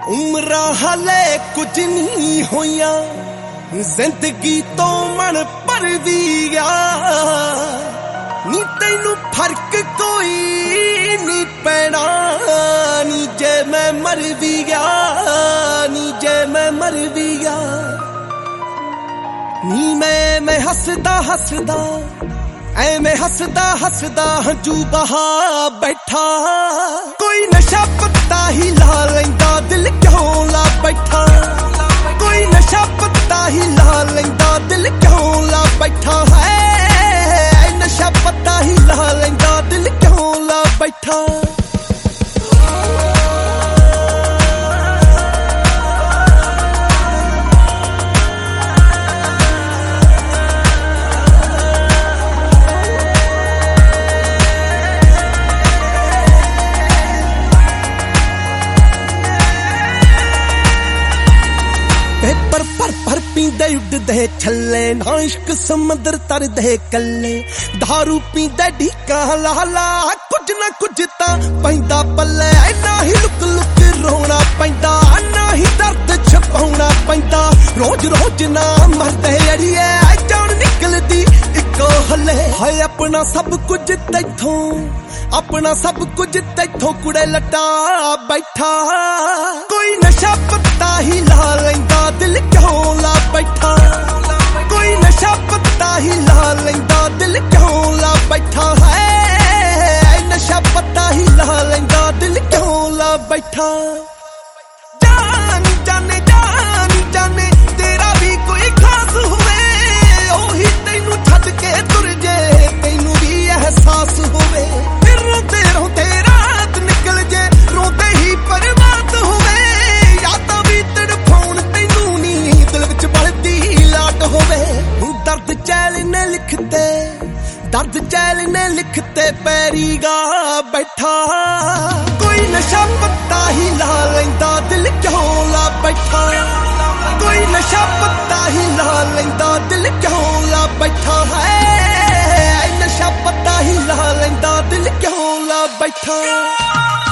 उम्रां हाले कुछ नहीं होया, जिंदगी तो मन पर भी गया। नी तैनू फर्क कोई नहीं पैना, नी जे मैं मर भी गया, नी जे मैं मर भी गया। नी मैं हसदा हसदा मैं हसदा हसदा हंजू बहा बैठा। कोई नशा पत्ता ही ला लेंदा, दिल क्यों ला बैठा। कोई नशा पत्ता ही ला लेंदा, दिल क्यों ला बैठा है। नशा पत्ता ही ला लेंदा, दिल क्यों ला बैठा। पेपर पर पींदे उड़दे छल्ले, ना इश्क समुंदर तरदे कल्ले। दारू पींदे ढीका लाला, कुछ ना कुछ तां पैंदा पल्ले। ना ही लुक लुक रोना पैंदा, ना ही दर्द छपाउना पैंदा। रोज रोज ना मरदे अड़िए, जान निकलदी इको हले। हाय अपना सब कुछ तैथों, अपना सब कुछ तैथों कुड़े लटा बैठा। कोई नशा पत्ता ही ला लेंदा, दिल क्यों ला बैठा। कोई नशा पत्ता ही ला लेंदा, दिल क्यों ला बैठा है। नशा पत्ता ही ला लेंदा, दिल क्यों ला बैठा। जान जाने जान जाने तेरा भी कोई खास हुए, ओही तैनू छड्ड के तुर जे, तैनू भी एहसास होवे। फिर रोते रोते रात निकल जे, रोते ही बर्बाद होवे। यादां भी तड़फाउण तैनू नी, दिल विच बढ़दी लाट होवे। दर्द चैल ने लिखते, दर्द चैल ने लिखते पैरी गा बैठा। कोई नशा पत्ता ही ला लेंदा, दिल क्यों ला बैठा। कोई नशा पत्ता ही ला लेंदा, दिल क्यों ला बैठा है। नशा पत्ता ही ला लेंदा, दिल क्यों ला बैठा।